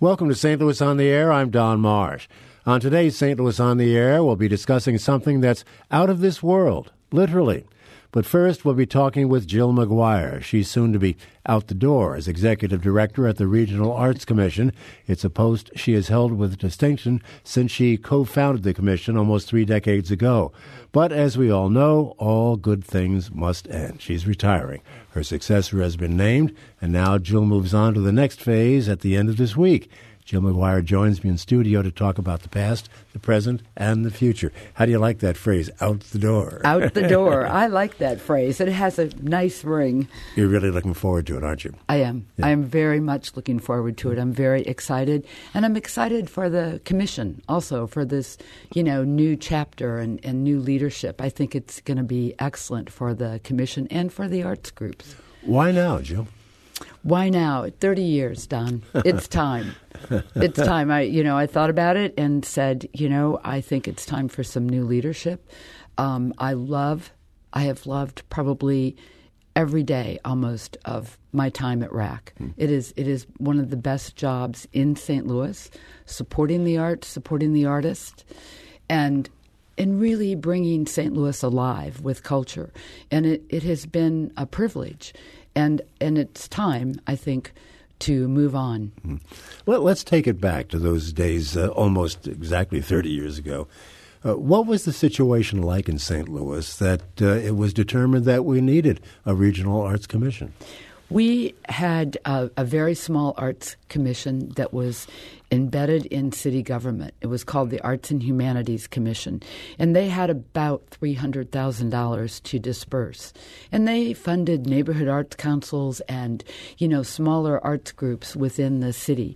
Welcome to St. Louis on the Air. I'm Don Marsh. On today's St. Louis on the Air, we'll be discussing something that's out of this world, literally. But first, we'll be talking with Jill McGuire. She's soon to be out the door as Executive Director at the Regional Arts Commission. It's a post she has held with distinction since she co-founded the commission almost 3 decades ago. But as we all know, all good things must end. She's retiring. Her successor has been named, and now Jill moves on to the next phase at the end of this week. Jill McGuire joins me in studio to talk about the past, the present, and the future. How do you like that phrase, out the door? Out the door. I like that phrase. It has a nice ring. You're really looking forward to it, aren't you? I am. Yeah. I am very much looking forward to it. I'm very excited. And I'm excited for the commission also, for this, new chapter and new leadership. I think it's going to be excellent for the commission and for the arts groups. Why now, Jill? Why now? 30 years, Don. It's time. It's time. I thought about it and said, I think it's time for some new leadership. I have loved probably every day almost of my time at RAC. It is one of the best jobs in St. Louis, supporting the arts, supporting the artists, and really bringing St. Louis alive with culture. And it has been a privilege. And it's time, I think, to move on. Well, let's take it back to those days almost exactly 30 years ago. What was the situation like in St. Louis that it was determined that we needed a regional arts commission? We had a very small arts commission that was embedded in city government. It was called the Arts and Humanities Commission, and they had about $300,000 to disperse. And they funded neighborhood arts councils and, smaller arts groups within the city.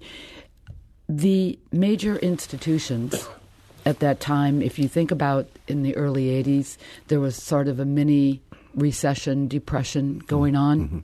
The major institutions at that time, if you think about in the early 80s, there was sort of a mini recession, depression going on. Mm-hmm.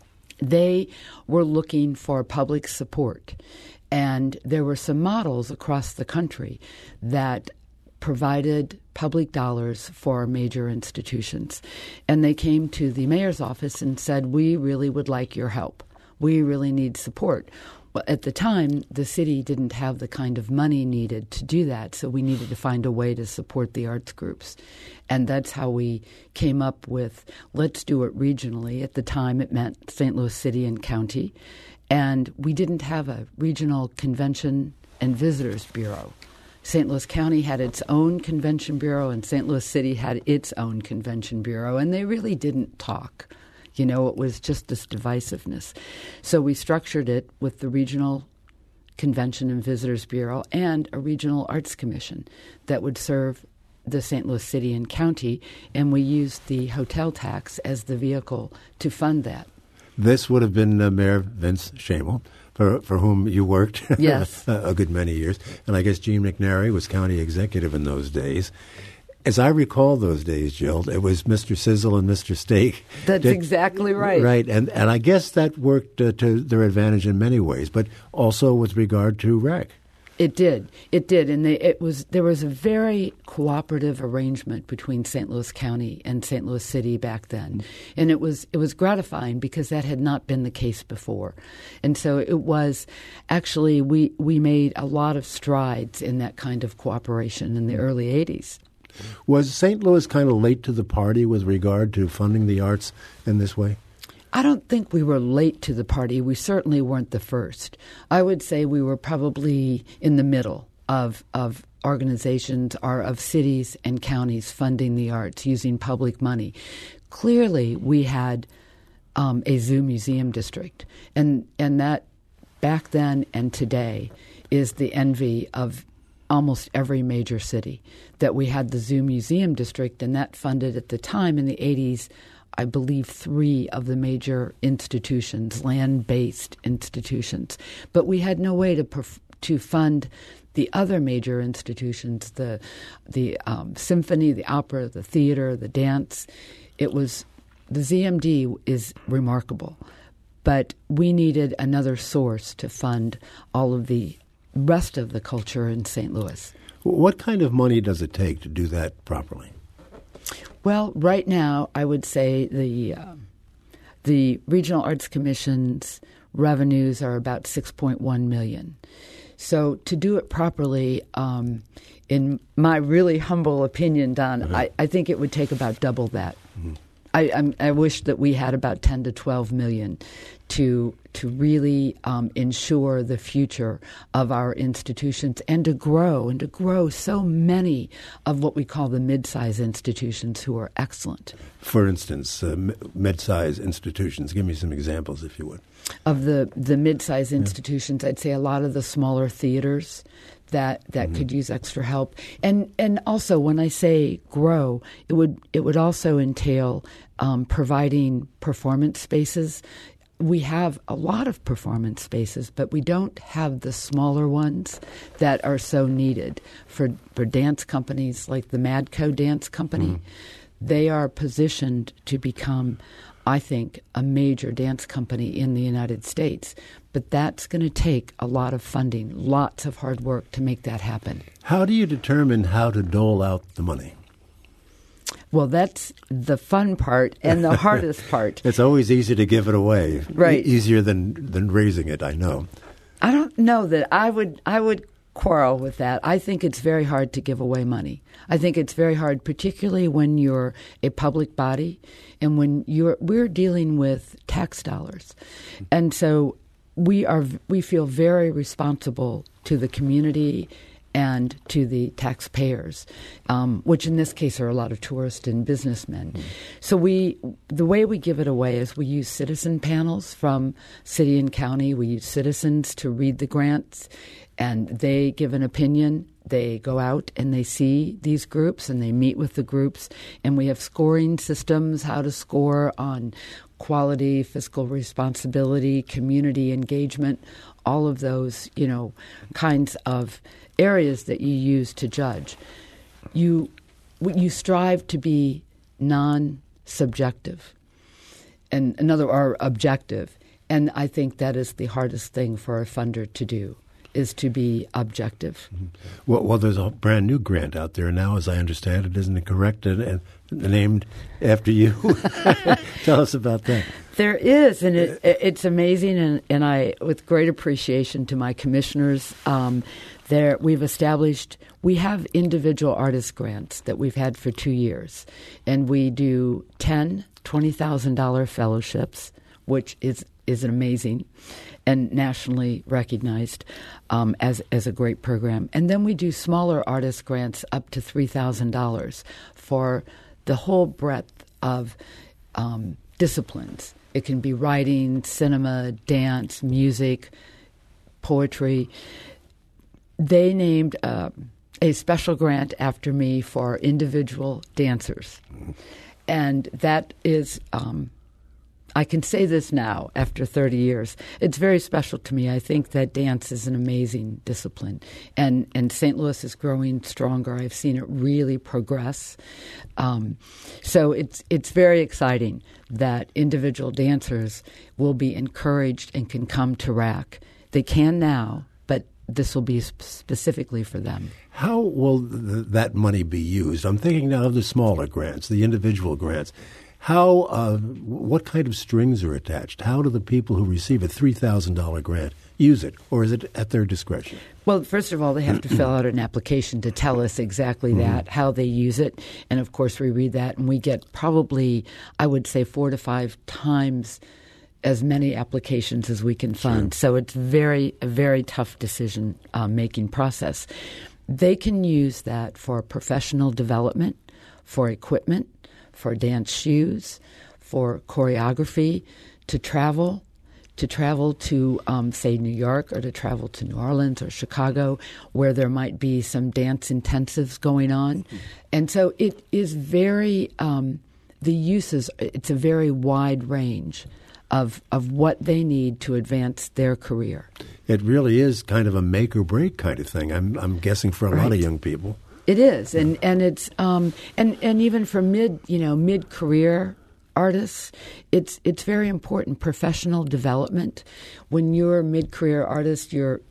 They were looking for public support, and there were some models across the country that provided public dollars for major institutions. And they came to the mayor's office and said, we really would like your help. We really need support. Well, at the time, the city didn't have the kind of money needed to do that, so we needed to find a way to support the arts groups. And that's how we came up with, let's do it regionally. At the time, it meant St. Louis City and County. And we didn't have a regional convention and visitors bureau. St. Louis County had its own convention bureau, and St. Louis City had its own convention bureau, and they really didn't talk. It was just this divisiveness. So we structured it with the Regional Convention and Visitors Bureau and a Regional Arts Commission that would serve the St. Louis City and County, and we used the hotel tax as the vehicle to fund that. This would have been Mayor Vince Shamel, for whom you worked yes. a good many years. And I guess Gene McNary was county executive in those days. As I recall those days, Jill, it was Mr. Sizzle and Mr. Steak. That's exactly right. Right, and I guess that worked to their advantage in many ways, but also with regard to RAC. It did, and there was a very cooperative arrangement between St. Louis County and St. Louis City back then, and it was gratifying because that had not been the case before, and so it was actually we made a lot of strides in that kind of cooperation in the early 80s. Was St. Louis kind of late to the party with regard to funding the arts in this way? I don't think we were late to the party. We certainly weren't the first. I would say we were probably in the middle of organizations or of cities and counties funding the arts using public money. Clearly, we had a zoo museum district, and that back then and today is the envy of almost every major city, that we had the Zoo Museum District, and that funded at the time in the 80s, I believe, 3 of the major institutions, land-based institutions. But we had no way to fund the other major institutions, the symphony, the opera, the theater, the dance. It was, the ZMD is remarkable, but we needed another source to fund all of the rest of the culture in St. Louis. What kind of money does it take to do that properly? Well, right now, I would say the Regional Arts Commission's revenues are about $6.1 million. So to do it properly, in my really humble opinion, Don, I think it would take about double that. I wish that we had about 10 to 12 million to really ensure the future of our institutions and to grow so many of what we call the mid-size institutions who are excellent. For instance, mid-size institutions. Give me some examples, if you would. Of the mid-size institutions, I'd say a lot of the smaller theaters that could use extra help. And also, when I say grow, it would also entail providing performance spaces. We have a lot of performance spaces, but we don't have the smaller ones that are so needed for dance companies like the Madco Dance Company. They are positioned to become, I think, a major dance company in the United States. But that's going to take a lot of funding, lots of hard work to make that happen. How do you determine how to dole out the money? Well, that's the fun part and the hardest part. It's always easy to give it away. Right. Easier than raising it, I know. I don't know that I would quarrel with that. I think it's very hard to give away money. I think it's very hard, particularly when you're a public body and when we're dealing with tax dollars. And so we feel very responsible to the community and to the taxpayers, which in this case are a lot of tourists and businessmen. So the way we give it away is we use citizen panels from city and county. We use citizens to read the grants, and they give an opinion. They go out and they see these groups and they meet with the groups, and we have scoring systems, how to score on quality, fiscal responsibility, community engagement, all of those, kinds of areas that you use to judge. You strive to be non-subjective or objective. And I think that is the hardest thing for a funder to do, is to be objective. Well, there's a brand new grant out there now, as I understand it, isn't it correct? And named after you. Tell us about that. There is, and it's amazing, and I, with great appreciation to my commissioners, we have individual artist grants that we've had for 2 years, and we do 10 $20,000 fellowships, which is amazing and nationally recognized as a great program. And then we do smaller artist grants up to $3,000 for the whole breadth of disciplines. It can be writing, cinema, dance, music, poetry. They named a special grant after me for individual dancers. And that is, I can say this now after 30 years, it's very special to me. I think that dance is an amazing discipline. And St. Louis is growing stronger. I've seen it really progress. So it's very exciting that individual dancers will be encouraged and can come to RAC. They can now, but this will be specifically for them. How will that money be used? I'm thinking now of the smaller grants, the individual grants. What kind of strings are attached? How do the people who receive a $3,000 grant use it, or is it at their discretion? Well, first of all, they have to fill out an application to tell us exactly that, how they use it. And, of course, we read that, and we get probably, I would say, 4 to 5 times as many applications as we can fund. Sure. So it's a very tough decision-making process. They can use that for professional development, for equipment, for dance shoes, for choreography, to travel to, say, New York, or to travel to New Orleans or Chicago, where there might be some dance intensives going on. And so it is very, the uses, it's a very wide range of what they need to advance their career. It really is kind of a make or break kind of thing, I'm guessing, for a lot of young people. It is, and it's and even for mid-career artists, it's very important. Professional development. When you're a mid-career artist, you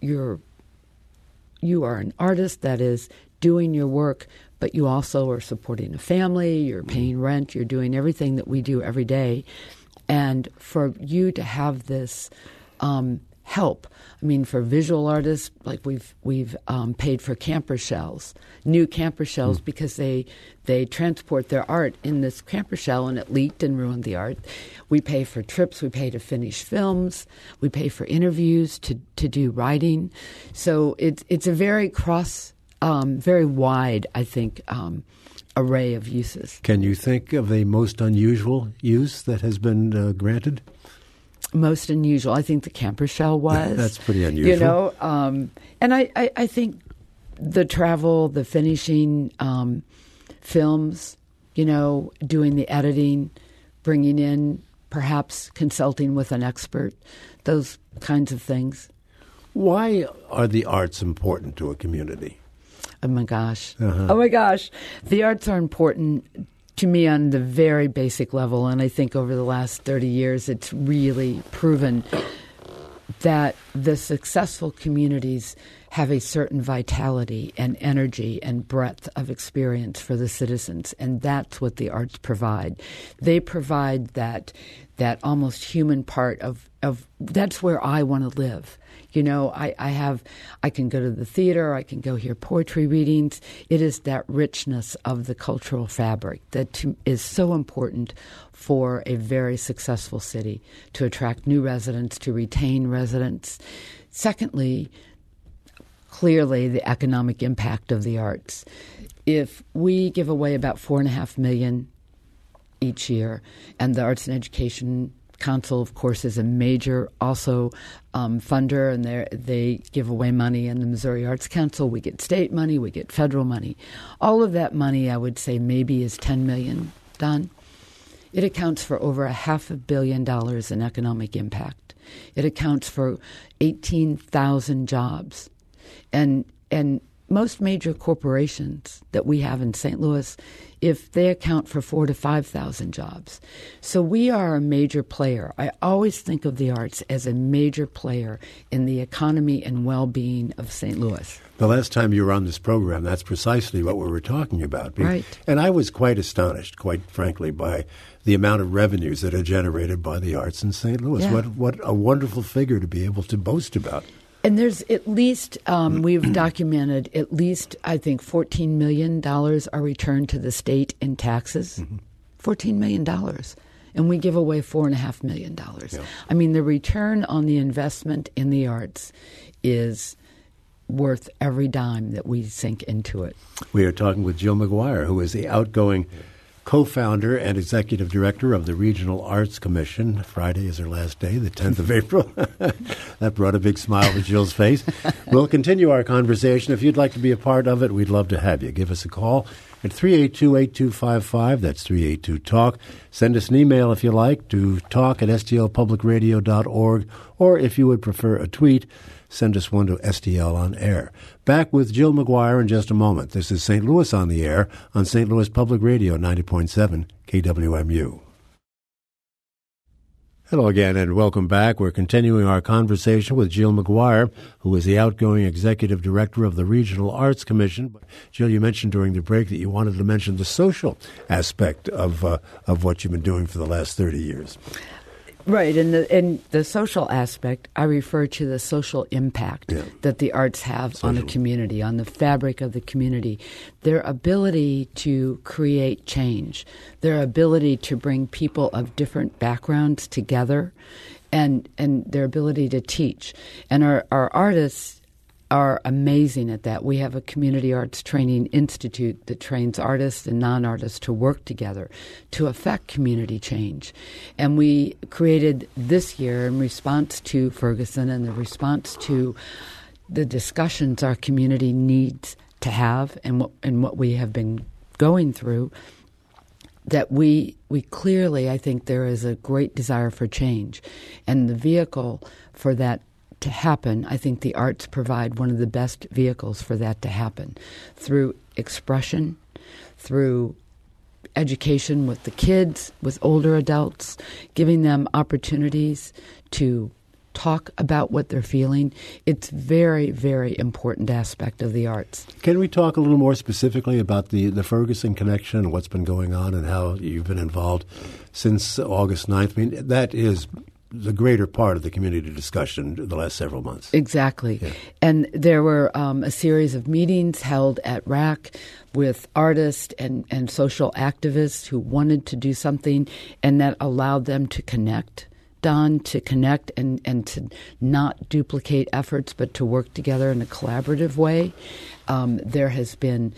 are an artist that is doing your work, but you also are supporting a family. You're paying rent. You're doing everything that we do every day, and for you to have this help. I mean, for visual artists, like we've paid for camper shells, new camper shells, because they transport their art in this camper shell, and it leaked and ruined the art. We pay for trips. We pay to finish films. We pay for interviews, to do writing. So it's a very very wide, I think, array of uses. Can you think of a most unusual use that has been granted? Most unusual, I think the camper shell was. That's pretty unusual. And I think the travel, the finishing films, doing the editing, bringing in, perhaps consulting with an expert, those kinds of things. Why are the arts important to a community? Oh, my gosh. Oh, my gosh. The arts are important to me on the very basic level, and I think over the last 30 years it's really proven that the successful communities have a certain vitality and energy and breadth of experience for the citizens, and that's what the arts provide. They provide that almost human part of that's where I want to live. I can go to the theater, I can go hear poetry readings. It is that richness of the cultural fabric that is so important for a very successful city, to attract new residents, to retain residents. Secondly, clearly the economic impact of the arts. If we give away about $4.5 million each year, and the Arts and Education Council, of course, is a major also funder, and they give away money. And the Missouri Arts Council, we get state money, we get federal money. All of that money, I would say, maybe is $10 million done. It accounts for over $500 million in economic impact. It accounts for 18,000 jobs, and most major corporations that we have in St. Louis, if they account for 4,000 to 5,000 jobs. So we are a major player. I always think of the arts as a major player in the economy and well-being of St. Louis. The last time you were on this program, that's precisely what we were talking about. Right. And I was quite astonished, quite frankly, by the amount of revenues that are generated by the arts in St. Louis. Yeah. What a wonderful figure to be able to boast about. And there's at least, we've documented at least, I think, $14 million are returned to the state in taxes. $14 million. And we give away $4.5 million. Yeah. I mean, the return on the investment in the arts is worth every dime that we sink into it. We are talking with Jill McGuire, who is the outgoing co-founder and executive director of the Regional Arts Commission. Friday is her last day, the 10th of April. That brought a big smile to Jill's face. We'll continue our conversation. If you'd like to be a part of it, we'd love to have you. Give us a call at 382-8255. That's 382-TALK. Send us an email if you like to talk@stlpublicradio.org, or if you would prefer a tweet, send us one to STL on Air. Back with Jill McGuire in just a moment. This is St. Louis on the Air on St. Louis Public Radio 90.7 KWMU. Hello again and welcome back. We're continuing our conversation with Jill McGuire, who is the outgoing executive director of the Regional Arts Commission. Jill, you mentioned during the break that you wanted to mention the social aspect of what you've been doing for the last 30 years. Right, and the social aspect, I refer to the social impact that the arts have on a community, on the fabric of the community. Their ability to create change, their ability to bring people of different backgrounds together, and their ability to teach. And our artists are amazing at that. We have a community arts training institute that trains artists and non-artists to work together to affect community change. And we created this year, in response to Ferguson and the response to the discussions our community needs to have and what we have been going through, that we clearly, I think there is a great desire for change. And the vehicle for that to happen, I think the arts provide one of the best vehicles for that to happen, through expression, through education with the kids, with older adults, giving them opportunities to talk about what they're feeling. It's very, very important aspect of the arts. Can we talk a little more specifically about the Ferguson connection and what's been going on and how you've been involved since August 9th? I mean, that is the greater part of the community discussion the last several months. Exactly. Yeah. And there were a series of meetings held at RAC with artists and social activists who wanted to do something, and that allowed them to connect. Don, to connect and to not duplicate efforts, but to work together in a collaborative way. There has been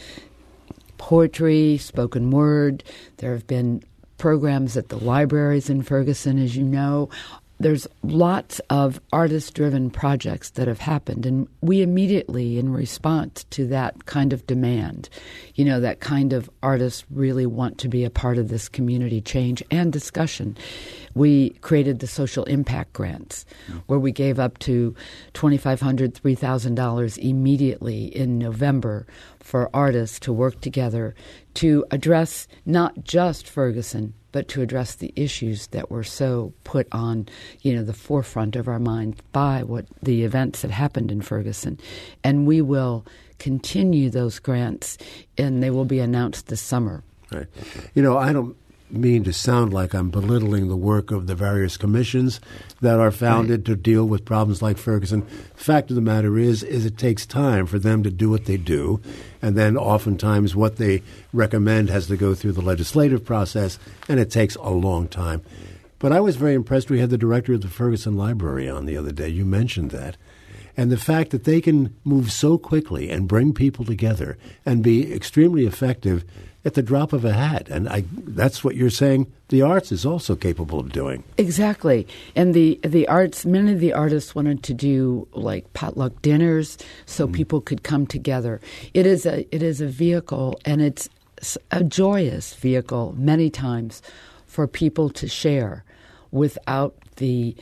poetry, spoken word. There have been programs at the libraries in Ferguson, as you know. There's lots of artist-driven projects that have happened, and we immediately, in response to that kind of demand, that kind of artists really want to be a part of this community change and discussion, we created the Social Impact Grants, where we gave up to $2,500, $3,000 immediately in November for artists to work together to address not just Ferguson, but to address the issues that were so put on, the forefront of our mind by what the events that happened in Ferguson. And we will continue those grants, and they will be announced this summer. Right. I don't mean to sound like I'm belittling the work of the various commissions that are founded to deal with problems like Ferguson. Fact of the matter is it takes time for them to do what they do, and then oftentimes what they recommend has to go through the legislative process, and it takes a long time. But I was very impressed. We had the director of the Ferguson Library on the other day. You mentioned that. And the fact that they can move so quickly and bring people together and be extremely effective at the drop of a hat. And that's what you're saying the arts is also capable of doing. Exactly. And the arts, many of the artists wanted to do like potluck dinners so people could come together. It is a vehicle, and it's a joyous vehicle many times for people to share without the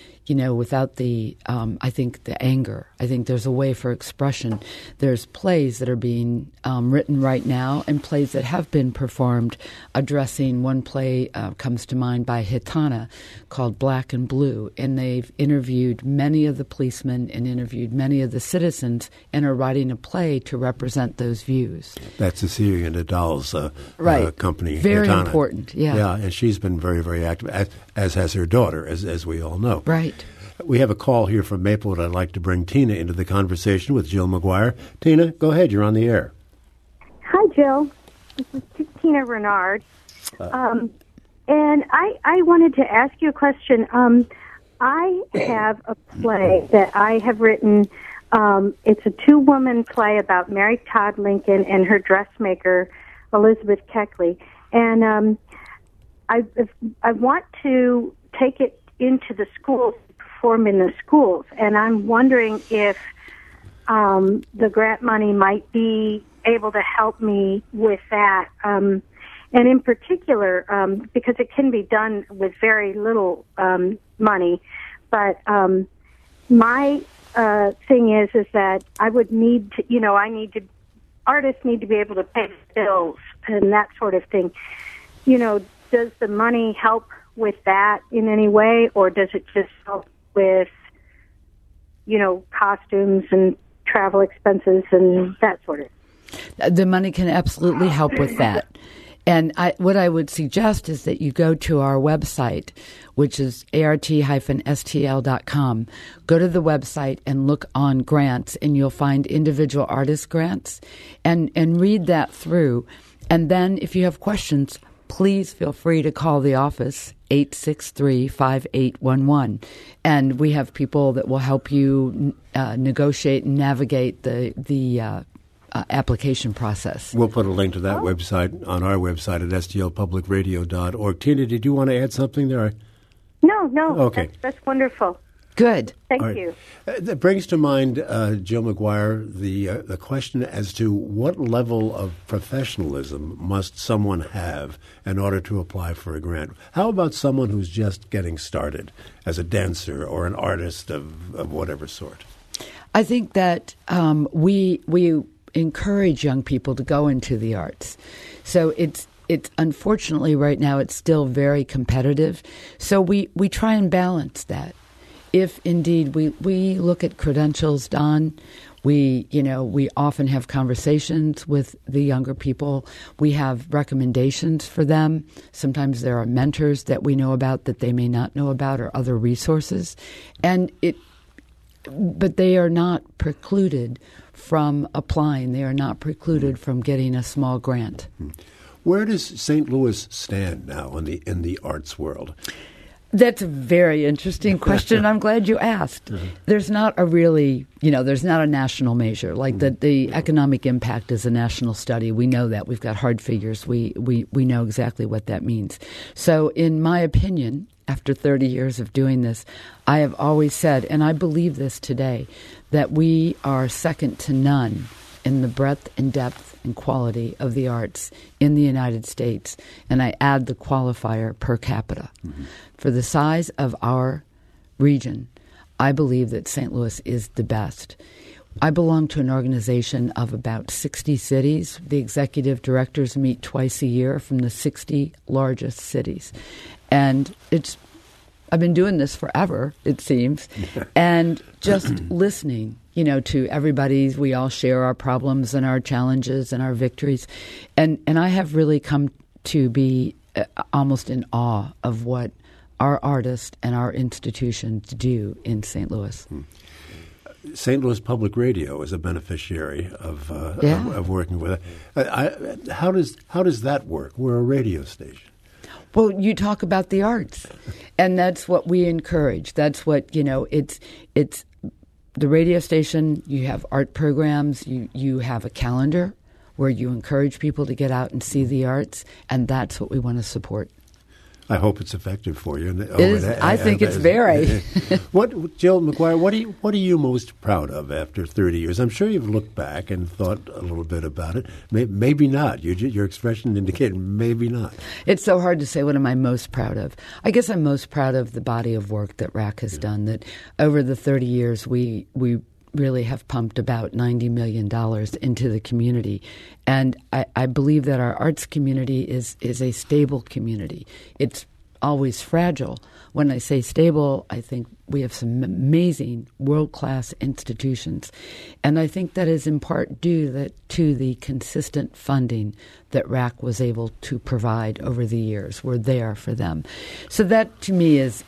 I think the anger. I think there's a way for expression. There's plays that are being written right now, and plays that have been performed addressing. One play comes to mind by Hitana called Black and Blue, and they've interviewed many of the policemen and interviewed many of the citizens and are writing a play to represent those views. That's Cecilia Nadal's company. Very Hitana. Important, yeah. Yeah, and she's been very, very active, as has her daughter, as we all know. Right. We have a call here from Maplewood. I'd like to bring Tina into the conversation with Jill McGuire. Tina, go ahead. You're on the air. Hi, Jill. This is Tina Renard. And I wanted to ask you a question. I have a play that I have written. It's a two-woman play about Mary Todd Lincoln and her dressmaker, Elizabeth Keckley. And I want to take it into the schools, perform in the schools, and I'm wondering if the grant money might be able to help me with that. And in particular, because it can be done with very little money, but my thing is that I would need to, artists need to be able to pay bills and that sort of thing. Does the money help with that in any way, or does it just help with, costumes and travel expenses and that sort of? The money can absolutely help with that. And what I would suggest is that you go to our website, which is art-stl.com. Go to the website and look on grants, and you'll find individual artist grants, and read that through. And then if you have questions, please feel free to call the office, 863-5811. And we have people that will help you negotiate and navigate the application process. We'll put a link to that website on our website at stlpublicradio.org. Tina, did you want to add something there? No. Okay. That's wonderful. Good. Thank you. That brings to mind, Jill McGuire, the question as to what level of professionalism must someone have in order to apply for a grant. How about someone who's just getting started as a dancer or an artist of whatever sort? I think that we encourage young people to go into the arts. So it's unfortunately right now it's still very competitive. So we try and balance that. If indeed we look at credentials, Don, We often have conversations with the younger people. We have recommendations for them. Sometimes there are mentors that we know about that they may not know about, or other resources. But they are not precluded from applying. They are not precluded from getting a small grant. Where does St. Louis stand now in the arts world? That's a very interesting question. I'm glad you asked. There's not a really, there's not a national measure. Like the economic impact is a national study. We know that. We've got hard figures. We know exactly what that means. So in my opinion, after 30 years of doing this, I have always said, and I believe this today, that we are second to none in the breadth and depth and quality of the arts in the United States. And I add the qualifier per capita. Mm-hmm. For the size of our region, I believe that St. Louis is the best. I belong to an organization of about 60 cities. The executive directors meet twice a year from the 60 largest cities. And I've been doing this forever, it seems. And just listening, to everybody, we all share our problems and our challenges and our victories. And I have really come to be almost in awe of what our artists and our institutions do in St. Louis. St. Louis Public Radio is a beneficiary of working with it. How does that work? We're a radio station. Well, you talk about the arts, and that's what we encourage. That's what, it's the radio station. You have art programs. You have a calendar where you encourage people to get out and see the arts, and that's what we want to support. I hope it's effective for you. I think it's very. Jill McGuire, what are you most proud of after 30 years? I'm sure you've looked back and thought a little bit about it. Maybe not. Your expression indicated maybe not. It's so hard to say what am I most proud of. I guess I'm most proud of the body of work that RAC has done, that over the 30 years we really have pumped about $90 million into the community. And I believe that our arts community is a stable community. It's always fragile. When I say stable, I think we have some amazing world-class institutions. And I think that is in part due to the consistent funding that RAC was able to provide over the years. We're there for them. So that, to me, is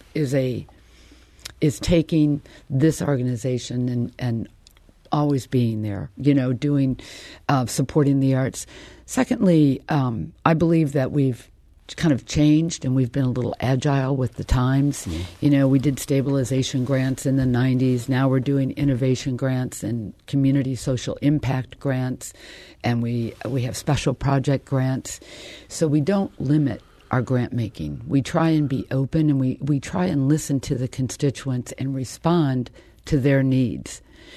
taking this organization and always being there, doing, supporting the arts. Secondly, I believe that we've kind of changed and we've been a little agile with the times. Mm-hmm. We did stabilization grants in the 90s. Now we're doing innovation grants and community social impact grants, and we have special project grants. So we don't limit our grant making. We try and be open, and we try and listen to the constituents and respond to their needs.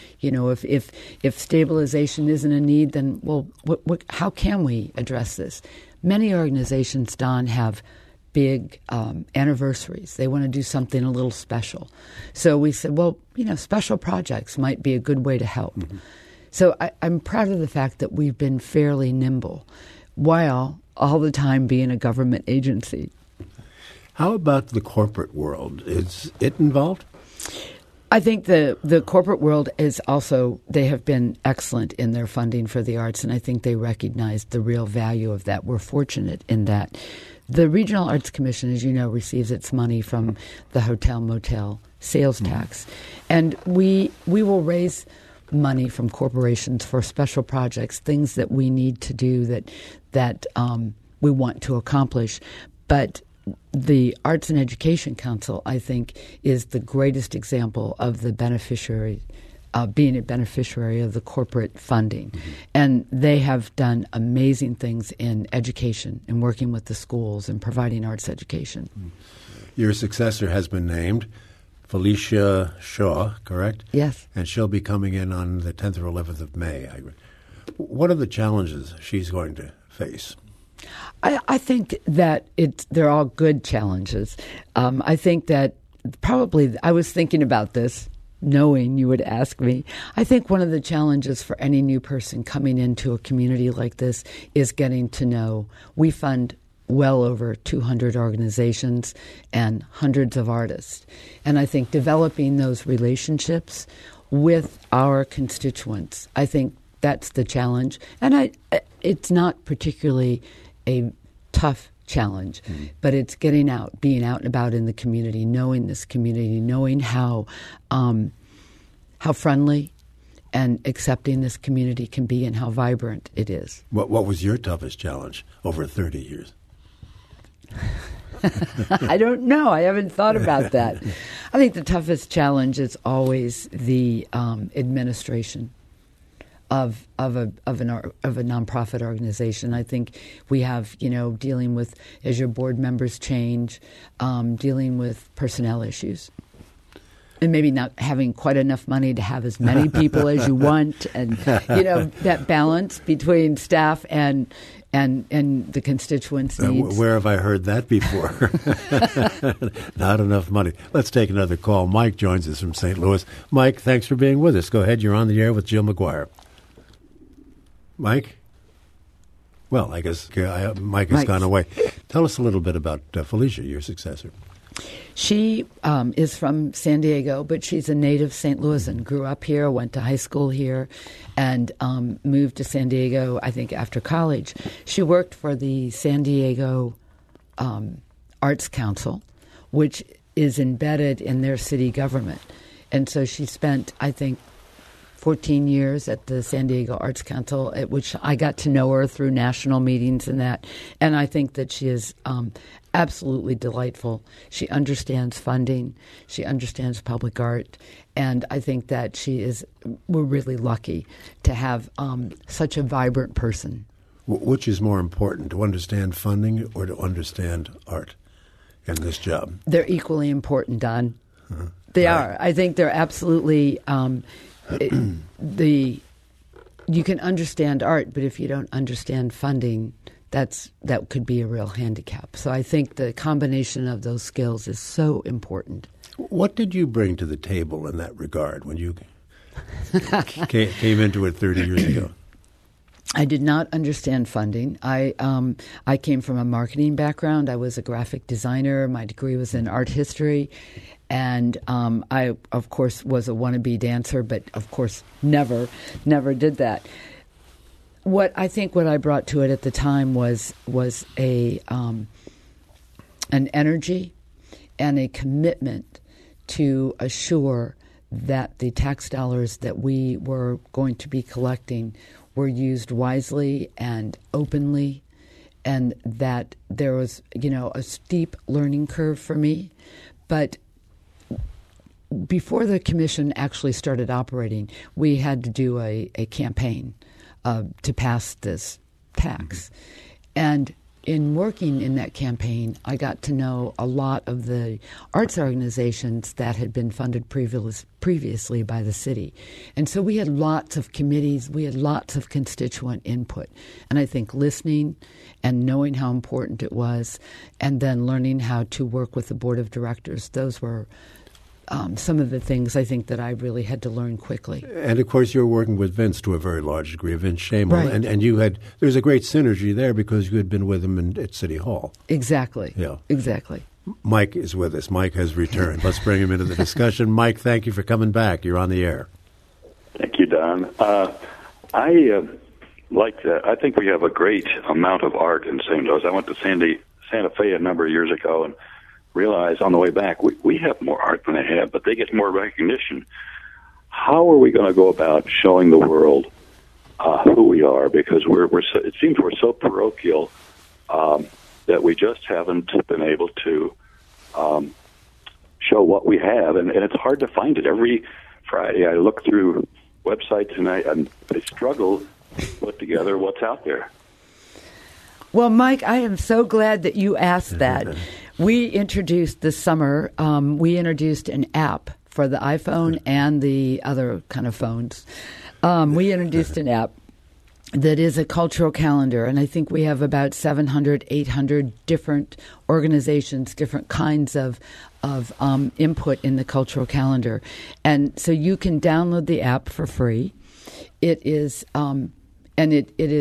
If stabilization isn't a need, then how can we address this? Many organizations, Don, have big anniversaries. They want to do something a little special. So we said, special projects might be a good way to help. Mm-hmm. So I'm proud of the fact that we've been fairly nimble while all the time being a government agency. How about the corporate world? Is it involved? I think the corporate world is also, they have been excellent in their funding for the arts, and I think they recognize the real value of that. We're fortunate in that. The Regional Arts Commission, as you know, receives its money from the hotel-motel sales tax. And we will raise money from corporations for special projects, things that we need to do that we want to accomplish. But the Arts and Education Council, I think, is the greatest example of the beneficiary, being a beneficiary of the corporate funding. Mm-hmm. And they have done amazing things in education and working with the schools and providing arts education. Mm-hmm. Your successor has been named, Felicia Shaw, correct? Yes. And she'll be coming in on the 10th or 11th of May. What are the challenges she's going to face? I think that they're all good challenges. I think that probably, I was thinking about this, knowing you would ask me. I think one of the challenges for any new person coming into a community like this is getting to know. We fund well over 200 organizations and hundreds of artists. And I think developing those relationships with our constituents. I think that's the challenge. And it's not particularly a tough challenge, but it's getting out, being out and about in the community, knowing this community, knowing how friendly and accepting this community can be and how vibrant it is. What was your toughest challenge over 30 years? I don't know. I haven't thought about that. I think the toughest challenge is always the administration of a nonprofit organization. I think we have, dealing with, as your board members change, dealing with personnel issues. And maybe not having quite enough money to have as many people as you want, and that balance between staff and the constituents' needs. Where have I heard that before? Not enough money. Let's take another call. Mike joins us from St. Louis. Mike, thanks for being with us. Go ahead. You're on the air with Jill McGuire. Mike? Well, I guess Mike has gone away. Tell us a little bit about Felicia, your successor. She is from San Diego, but she's a native St. Louisan. Grew up here, went to high school here, and moved to San Diego, I think, after college. She worked for the San Diego Arts Council, which is embedded in their city government. And so she spent, I think, 14 years at the San Diego Arts Council, at which I got to know her through national meetings and that. And I think that she is absolutely delightful. She understands funding. She understands public art. And I think that we're really lucky to have such a vibrant person. Which is more important, to understand funding or to understand art in this job? They're equally important, Don. They are. I think they're absolutely... you can understand art, but if you don't understand funding, that could be a real handicap. So I think the combination of those skills is so important. What did you bring to the table in that regard when you came into it 30 years ago? I did not understand funding. I came from a marketing background. I was a graphic designer. My degree was in art history. And I, of course, was a wannabe dancer, but, of course, never did that. What I brought to it at the time was an energy and a commitment to assure that the tax dollars that we were going to be collecting were used wisely and openly, and that there was, a steep learning curve for me. But before the commission actually started operating, we had to do a campaign to pass this tax. And in working in that campaign, I got to know a lot of the arts organizations that had been funded previously by the city. And so we had lots of committees, we had lots of constituent input. And I think listening and knowing how important it was, and then learning how to work with the board of directors, those were some of the things I think that I really had to learn quickly. And, of course, you're working with Vince to a very large degree, Vince Shamel. Right. And there's a great synergy there because you had been with him at City Hall. Exactly. Yeah. Exactly. Mike is with us. Mike has returned. Let's bring him into the discussion. Mike, thank you for coming back. You're on the air. Thank you, Don. I think we have a great amount of art in St. Louis. I went to Santa Fe a number of years ago and realized on the way back we have more art than they have, but they get more recognition. How are we going to go about showing the world who we are? Because it seems we're so parochial that we just haven't been able to show what we have, and it's hard to find it. Every Friday I look through websites and I struggle to put together what's out there. Well, Mike, I am so glad that you asked that. We introduced this summer, we introduced an app for the iPhone and the other kind of phones. We introduced an app that is a cultural calendar, and I think we have about 700, 800 different organizations, different kinds of input in the cultural calendar. And so you can download the app for free. It is, and it is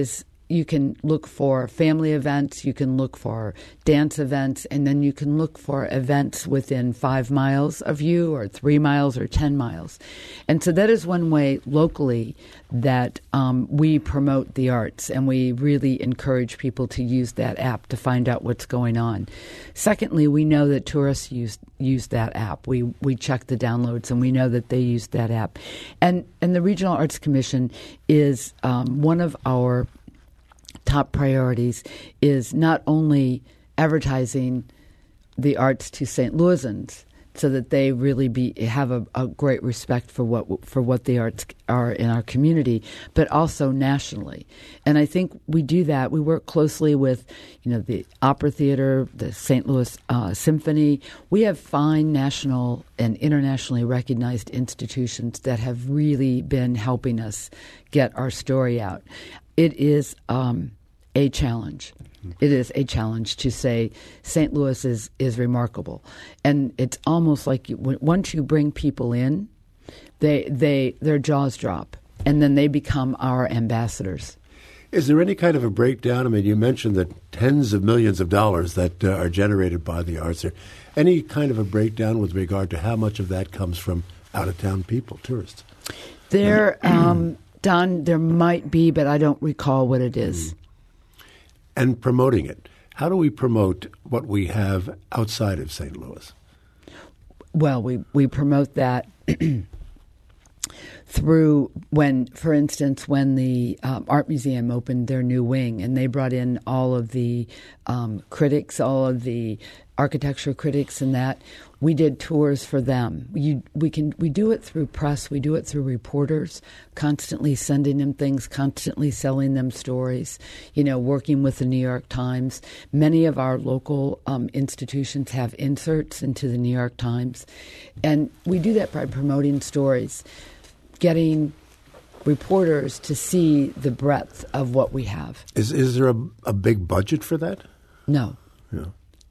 you can look for family events, you can look for dance events, and then you can look for events within 5 miles of you or 3 miles or 10 miles. And so that is one way locally that we promote the arts, and we really encourage people to use that app to find out what's going on. Secondly, we know that tourists use that app. We check the downloads, and we know that they use that app. And the Regional Arts Commission is one of our top priorities is not only advertising the arts to St. Louisans so that they really have a great respect for what the arts are in our community, but also nationally. And I think we do that. We work closely with, the Opera Theater, the St. Louis Symphony. We have fine national and internationally recognized institutions that have really been helping us get our story out. It is a challenge. It is a challenge to say St. Louis is remarkable. And it's almost like once you bring people in, their jaws drop, and then they become our ambassadors. Is there any kind of a breakdown? I mean, you mentioned that tens of millions of dollars that are generated by the arts. Any kind of a breakdown with regard to how much of that comes from out-of-town people, tourists? There, Don, there might be, but I don't recall what it is. And promoting it. How do we promote what we have outside of St. Louis? Well, we promote that through for instance, when the Art Museum opened their new wing and they brought in all of the critics, all of the architecture critics and that, we did tours for them. We do it through press, we do it through reporters, constantly sending them things, constantly selling them stories, working with the New York Times. Many of our local institutions have inserts into the New York Times. And we do that by promoting stories, getting reporters to see the breadth of what we have. Is there a big budget for that? No. Yeah.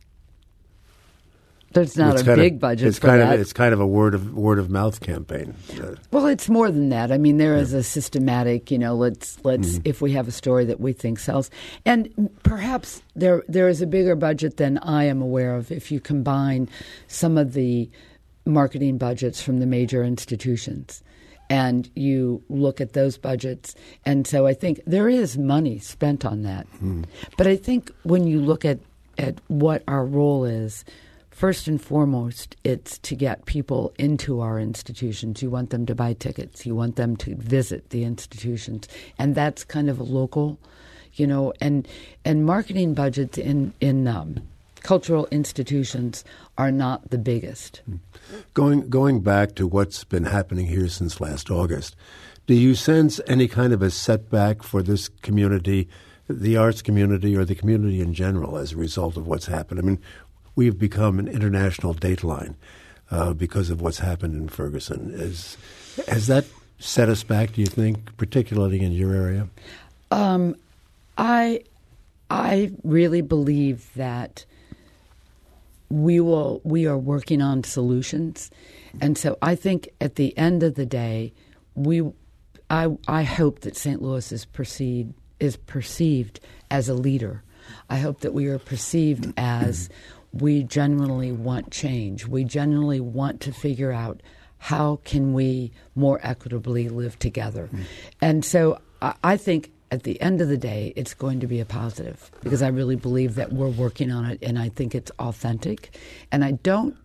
There's not a big budget for that. It's kind of a word of mouth campaign. Well, it's more than that. I mean, there is a systematic, let's if we have a story that we think sells. And perhaps there is a bigger budget than I am aware of if you combine some of the marketing budgets from the major institutions and you look at those budgets. And so I think there is money spent on that. But I think when you look at what our role is, first and foremost, it's to get people into our institutions. You want them to buy tickets. You want them to visit the institutions. And that's kind of a local, and marketing budgets in cultural institutions are not the biggest. Going back to what's been happening here since last August, do you sense any kind of a setback for this community, the arts community or the community in general as a result of what's happened? I mean, we've become an international dateline because of what's happened in Ferguson. Has that set us back, do you think, particularly in your area? I really believe that we are working on solutions. And so I think at the end of the day, I hope that St. Louis is perceived as a leader. I hope that we are perceived as we genuinely want change. We genuinely want to figure out how can we more equitably live together. And so I think at the end of the day, it's going to be a positive because I really believe that we're working on it, and I think it's authentic. And I don't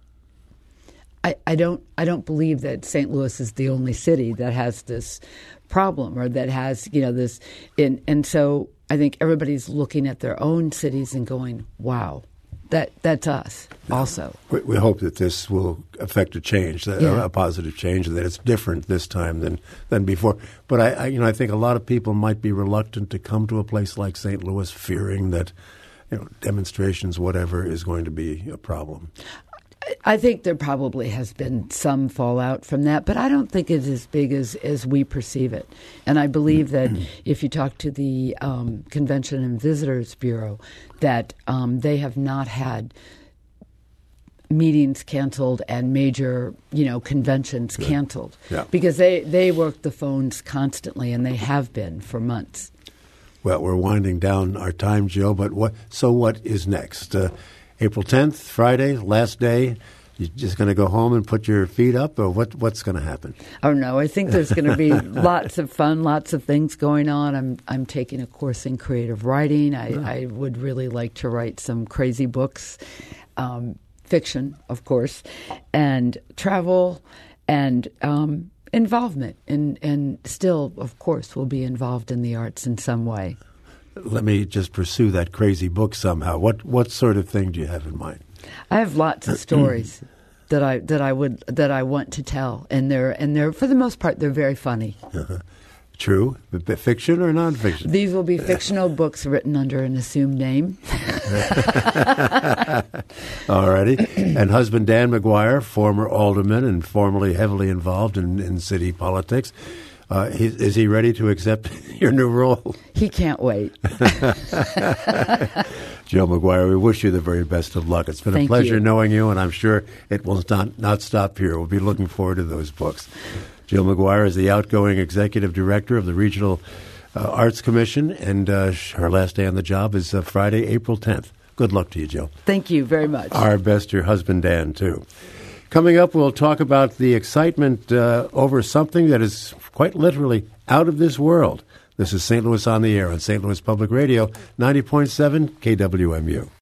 believe that St. Louis is the only city that has this problem or that has this. And so I think everybody's looking at their own cities and going, "Wow, that's us." Also, we hope that this will affect a change, a positive change, and that it's different this time than before. But I think a lot of people might be reluctant to come to a place like St. Louis, fearing that demonstrations, whatever, is going to be a problem. I think there probably has been some fallout from that, but I don't think it's as big as we perceive it. And I believe that if you talk to the Convention and Visitors Bureau, that they have not had meetings canceled and major, conventions canceled. Yeah. Because they work the phones constantly, and they have been for months. Well, we're winding down our time, Jill, but what is next? April 10th, Friday, last day. You're just going to go home and put your feet up, or what's going to happen? Oh, no. I think there's going to be lots of fun, lots of things going on. I'm taking a course in creative writing. I would really like to write some crazy books, fiction, of course, and travel and involvement. And still, of course, will be involved in the arts in some way. Let me just pursue that crazy book somehow. What sort of thing do you have in mind? I have lots of stories that I want to tell, and they're for the most part they're very funny. True, fiction or nonfiction? These will be fictional books written under an assumed name. All righty. And husband Dan McGuire, former alderman and formerly heavily involved in city politics. Is he ready to accept your new role? He can't wait. Jill McGuire, we wish you the very best of luck. It's been a pleasure knowing you, and I'm sure it will not stop here. We'll be looking forward to those books. Jill McGuire is the outgoing executive director of the Regional Arts Commission, and her last day on the job is Friday, April 10th. Good luck to you, Jill. Thank you very much. Our best, your husband, Dan, too. Coming up, we'll talk about the excitement over something that is quite literally out of this world. This is St. Louis on the Air on St. Louis Public Radio, 90.7 KWMU.